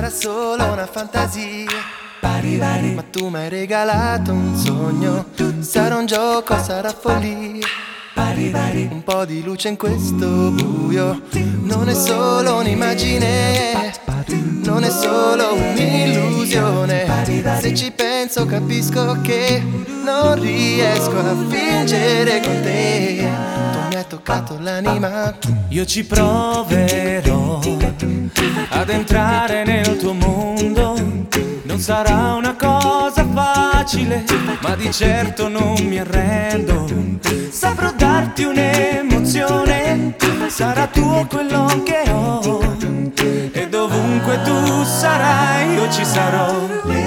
sarà solo una fantasia. Ma tu mi hai regalato un sogno, sarà un gioco, sarà follia. Un po' di luce in questo buio, non è solo un'immagine, non è solo un'illusione. Se ci penso capisco che non riesco a fingere con te. Tu mi hai toccato l'anima. Io ci proverò ad entrare nel tuo mondo. Non sarà una cosa facile, ma di certo non mi arrendo. Saprò darti un'emozione, sarà tuo quello che ho. E dovunque tu sarai, io ci sarò.